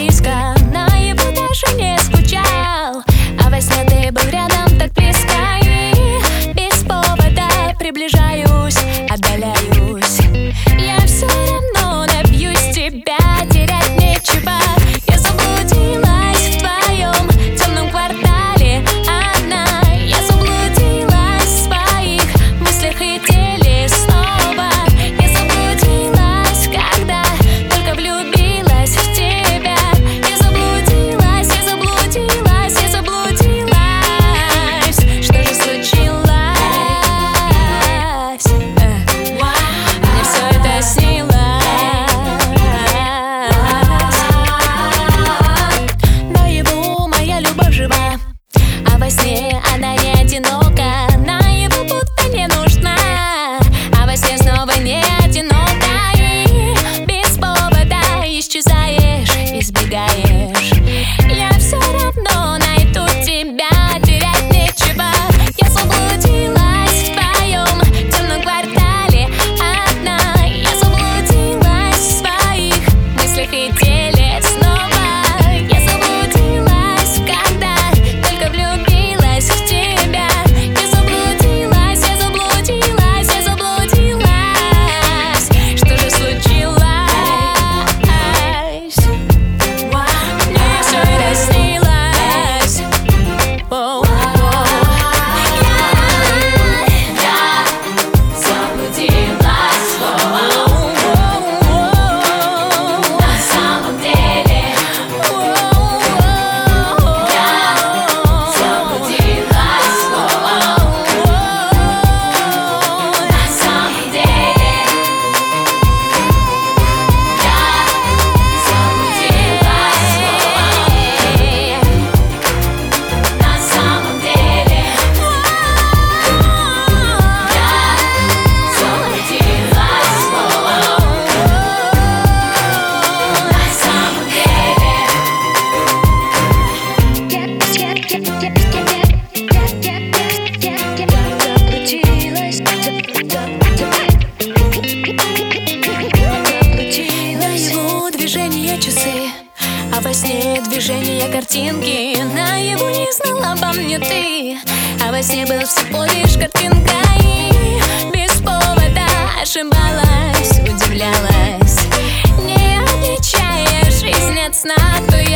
близко, на его даже не скучал. А во сне ты был рядом так близко, и без повода приближаюсь, отдаляюсь. Я все равно добьюсь тебя, терять нечего. Я заблудилась в твоем темном квартале одна. Я заблудилась в своих мыслях и теле снова. Я заблудилась, когда только влюбилась в тебя. Я заблудилась, я заблудилась, я заблудилась. Что же случилось? Мне все это снилось. Наяву моя любовь жива, а во сне она не одинока. Наяву будто не нужна, а во сне снова не одинока. И без повода исчезаешь, избегаешь. Я все равно найду тебя, терять нечего. Я заблудилась в твоем темном квартале одна. Я заблудилась в своих мыслях и теле снова. Я заблудилась, когда только влюбилась в тебя. Я заблудилась, я заблудилась, я заблудилась. Что же случилось? Мне все это снилось. Я заблудилась. На самом деле я заблудилась. На самом деле на самом деле наяву движения часы, а во сне движения картинки. Наяву не знала обо мне ты, а во сне был всего лишь картинкой. Без повода ошибалась, удивлялась, не отличая жизнь от сна.